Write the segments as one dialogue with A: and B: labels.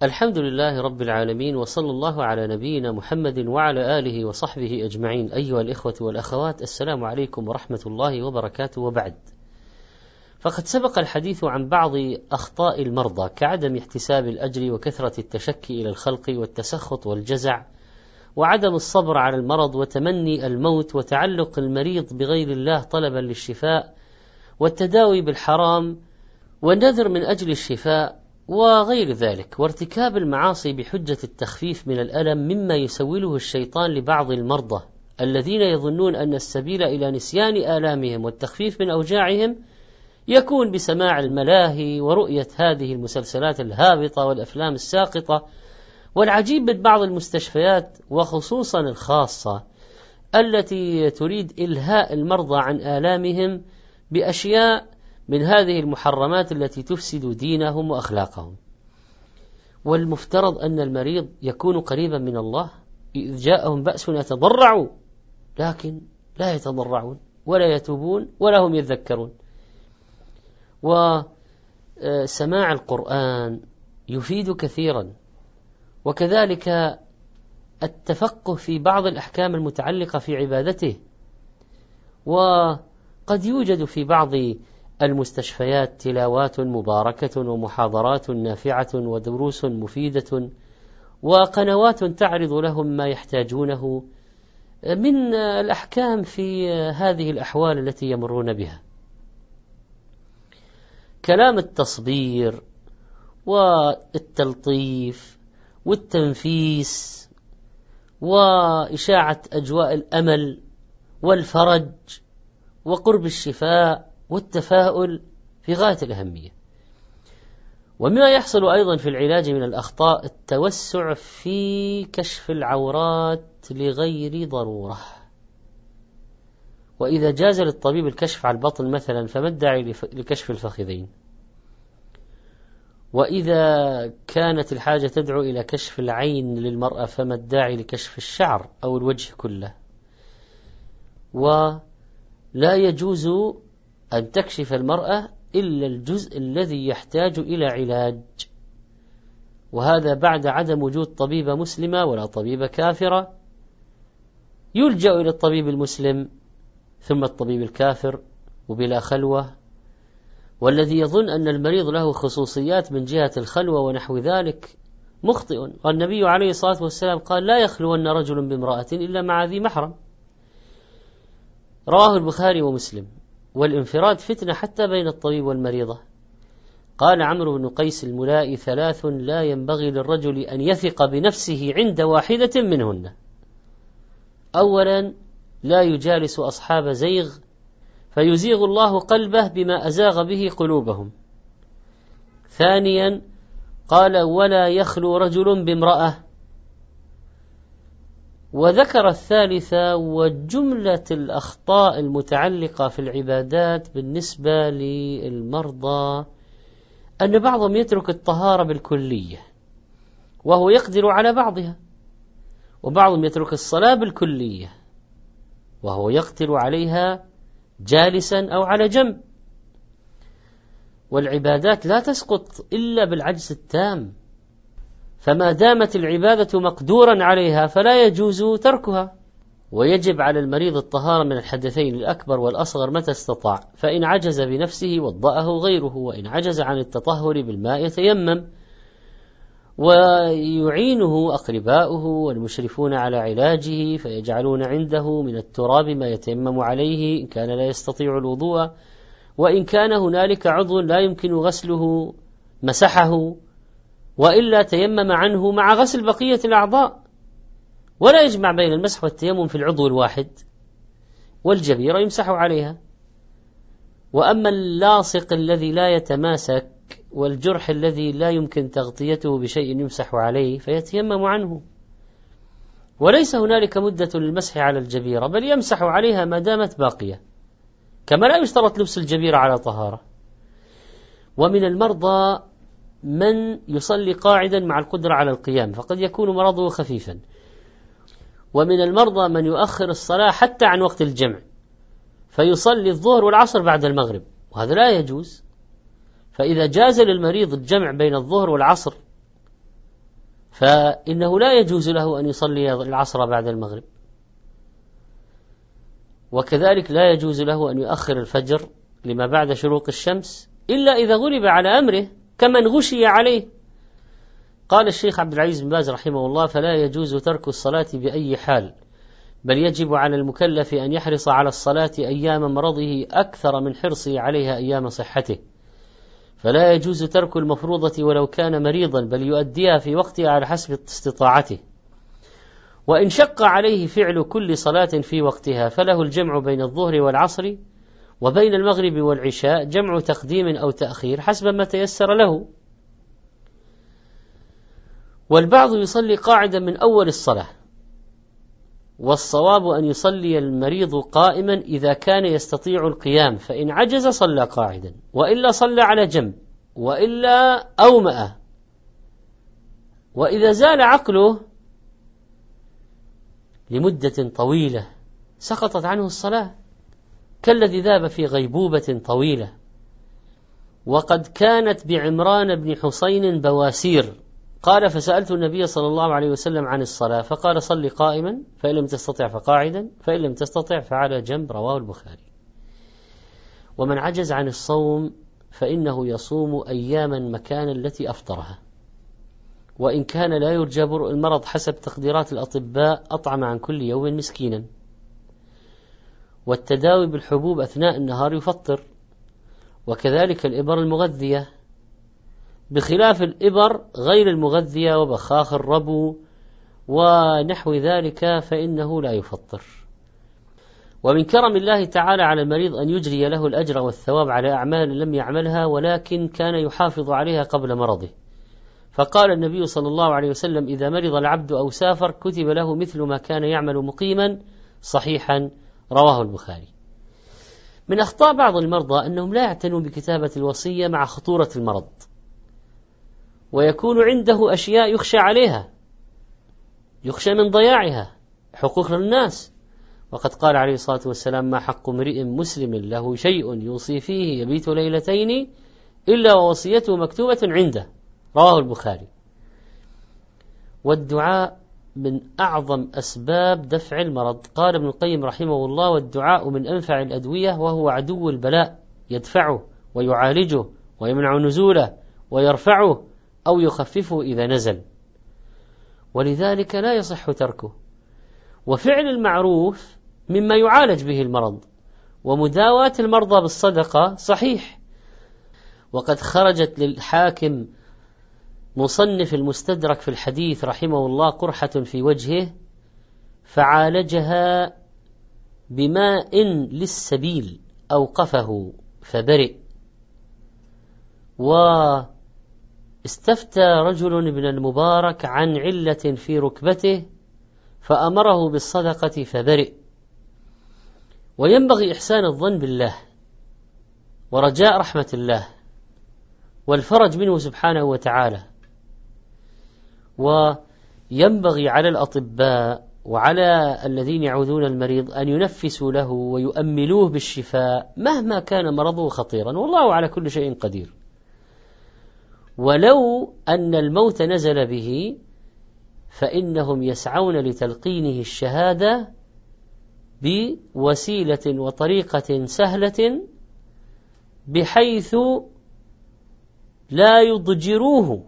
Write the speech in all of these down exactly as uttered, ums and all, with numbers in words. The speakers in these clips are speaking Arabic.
A: الحمد لله رب العالمين، وصلى الله على نبينا محمد وعلى آله وصحبه أجمعين. أيها الإخوة والأخوات، السلام عليكم ورحمة الله وبركاته. وبعد، فقد سبق الحديث عن بعض أخطاء المرضى كعدم احتساب الأجر وكثرة التشكي إلى الخلق والتسخط والجزع وعدم الصبر على المرض وتمني الموت وتعلق المريض بغير الله طلبا للشفاء والتداوي بالحرام والنذر من أجل الشفاء وغير ذلك، وارتكاب المعاصي بحجة التخفيف من الألم مما يسوله الشيطان لبعض المرضى الذين يظنون أن السبيل إلى نسيان آلامهم والتخفيف من أوجاعهم يكون بسماع الملاهي ورؤية هذه المسلسلات الهابطة والأفلام الساقطة. والعجيب من بعض المستشفيات وخصوصا الخاصة التي تريد إلهاء المرضى عن آلامهم بأشياء من هذه المحرمات التي تفسد دينهم وأخلاقهم. والمفترض أن المريض يكون قريبا من الله، إذ جاءهم بأس يتضرعوا، لكن لا يتضرعون ولا يتوبون ولا هم يذكرون. وسماع القرآن يفيد كثيرا، وكذلك التفقه في بعض الأحكام المتعلقة في عبادته. وقد يوجد في بعض المستشفيات تلاوات مباركة ومحاضرات نافعة ودروس مفيدة وقنوات تعرض لهم ما يحتاجونه من الأحكام في هذه الأحوال التي يمرون بها. كلام التصبير والتلطيف والتنفيس وإشاعة أجواء الأمل والفرج وقرب الشفاء والتفاؤل في غاية الأهمية. ومما يحصل أيضا في العلاج من الأخطاء التوسع في كشف العورات لغير ضرورة. وإذا جاز للطبيب الكشف على البطن مثلا فما الداعي لكشف الفخذين؟ وإذا كانت الحاجة تدعو إلى كشف العين للمرأة فما الداعي لكشف الشعر أو الوجه كله؟ ولا يجوز أن تكشف المرأة إلا الجزء الذي يحتاج إلى علاج، وهذا بعد عدم وجود طبيبة مسلمة ولا طبيبة كافرة. يلجأ إلى الطبيب المسلم ثم الطبيب الكافر وبلا خلوة، والذي يظن أن المريض له خصوصيات من جهة الخلوة ونحو ذلك مخطئ. والنبي عليه الصلاة والسلام قال: لا يخلون رجل بامرأة إلا مع ذي محرم. رواه البخاري ومسلم. والانفراد فتنة حتى بين الطبيب والمريضة. قال عمرو بن قيس الملائي: ثلاث لا ينبغي للرجل أن يثق بنفسه عند واحدة منهن: أولا، لا يجالس أصحاب زيغ فيزيغ الله قلبه بما أزاغ به قلوبهم. ثانيا، قال: ولا يخلو رجل بامرأة. وذكر الثالثة: وجملة الأخطاء المتعلقة في العبادات بالنسبة للمرضى أن بعضهم يترك الطهارة بالكلية وهو يقدر على بعضها، وبعضهم يترك الصلاة بالكلية وهو يقدر عليها جالسا أو على جنب. والعبادات لا تسقط إلا بالعجز التام، فما دامت العبادة مقدورا عليها فلا يجوز تركها. ويجب على المريض الطهارة من الحدثين الأكبر والأصغر متى استطاع، فإن عجز بنفسه وضأه غيره، وإن عجز عن التطهر بالماء يتيمم، ويعينه أقرباؤه والمشرفون على علاجه فيجعلون عنده من التراب ما يتيمم عليه إن كان لا يستطيع الوضوء، وإن كان هنالك عضو لا يمكن غسله مسحه، وإلا تيمم عنه مع غسل بقية الأعضاء. ولا يجمع بين المسح والتيمم في العضو الواحد، والجبيرة يمسح عليها. وأما اللاصق الذي لا يتماسك والجرح الذي لا يمكن تغطيته بشيء يمسح عليه فيتيمم عنه. وليس هنالك مدة للمسح على الجبيرة، بل يمسح عليها ما دامت باقية، كما لا يشترط لبس الجبيرة على طهارة. ومن المرضى من يصلي قاعدا مع القدرة على القيام فقد يكون مرضه خفيفا، ومن المرضى من يؤخر الصلاة حتى عن وقت الجمع فيصلي الظهر والعصر بعد المغرب، وهذا لا يجوز. فإذا جاز للمريض الجمع بين الظهر والعصر فإنه لا يجوز له أن يصلي العصر بعد المغرب، وكذلك لا يجوز له أن يؤخر الفجر لما بعد شروق الشمس إلا إذا غلب على أمره كمن غشي عليه. قال الشيخ عبد العزيز بن باز رحمه الله: فلا يجوز ترك الصلاة بأي حال، بل يجب على المكلف أن يحرص على الصلاة أيام مرضه أكثر من حرصه عليها أيام صحته، فلا يجوز ترك المفروضة ولو كان مريضا، بل يؤديها في وقتها على حسب استطاعته. وإن شق عليه فعل كل صلاة في وقتها فله الجمع بين الظهر والعصر، وبين المغرب والعشاء جمع تقديم أو تأخير حسب ما تيسر له. والبعض يصلي قاعدا من أول الصلاة، والصواب أن يصلي المريض قائما إذا كان يستطيع القيام، فإن عجز صلى قاعدا، وإلا صلى على جنب، وإلا أومأ. وإذا زال عقله لمدة طويلة سقطت عنه الصلاة، كالذي ذاب في غيبوبة طويلة. وقد كانت بعمران بن حسين بواسير، قال: فسألت النبي صلى الله عليه وسلم عن الصلاة فقال: صل قائما، فإن لم تستطع فقاعدا، فإن لم تستطع فعلى جنب. رواه البخاري. ومن عجز عن الصوم فإنه يصوم أياما مكان التي أفطرها، وإن كان لا يرجى برء المرض حسب تقديرات الأطباء أطعم عن كل يوم مسكينا. والتداوي بالحبوب أثناء النهار يفطر، وكذلك الإبر المغذية، بخلاف الإبر غير المغذية وبخاخ الربو ونحو ذلك فإنه لا يفطر. ومن كرم الله تعالى على المريض أن يجري له الأجر والثواب على أعمال لم يعملها ولكن كان يحافظ عليها قبل مرضه، فقال النبي صلى الله عليه وسلم: إذا مرض العبد أو سافر كتب له مثل ما كان يعمل مقيما صحيحا. رواه البخاري. من أخطاء بعض المرضى أنهم لا يعتنوا بكتابة الوصية مع خطورة المرض، ويكون عنده أشياء يخشى عليها، يخشى من ضياعها، حقوق للناس. وقد قال عليه الصلاة والسلام: ما حق امرئ مسلم له شيء يوصي فيه يبيت ليلتين إلا ووصيته مكتوبة عنده. رواه البخاري. والدعاء من أعظم أسباب دفع المرض. قال ابن القيم رحمه الله: والدعاء من أنفع الأدوية، وهو عدو البلاء، يدفعه ويعالجه ويمنع نزوله ويرفعه أو يخففه إذا نزل، ولذلك لا يصح تركه. وفعل المعروف مما يعالج به المرض، ومداواة المرضى بالصدقة صحيح. وقد خرجت للحاكم مصنف المستدرك في الحديث رحمه الله قرحة في وجهه فعالجها بماء للسبيل أوقفه فبرئ. واستفتى رجل ابن المبارك عن علة في ركبته فأمره بالصدقة فبرئ. وينبغي إحسان الظن بالله ورجاء رحمة الله والفرج منه سبحانه وتعالى. وينبغي على الأطباء وعلى الذين يعودون المريض أن ينفسوا له ويؤملوه بالشفاء مهما كان مرضه خطيرا، والله على كل شيء قدير. ولو أن الموت نزل به فإنهم يسعون لتلقينه الشهادة بوسيلة وطريقة سهلة بحيث لا يضجروه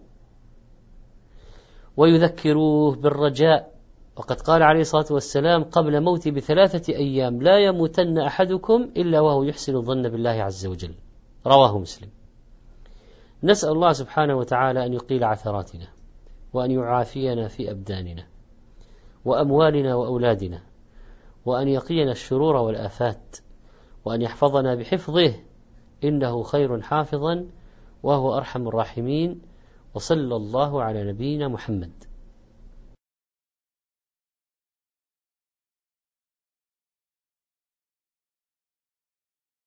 A: ويذكروه بالرجاء. وقد قال عليه الصلاة والسلام قبل موتي بثلاثة أيام: لا يموتن أحدكم إلا وهو يحسن الظن بالله عز وجل. رواه مسلم. نسأل الله سبحانه وتعالى أن يقيل عثراتنا، وأن يعافينا في أبداننا وأموالنا وأولادنا، وأن يقينا الشرور والآفات، وأن يحفظنا بحفظه إنه خير حافظا وهو أرحم الراحمين. وصلى الله على نبينا محمد.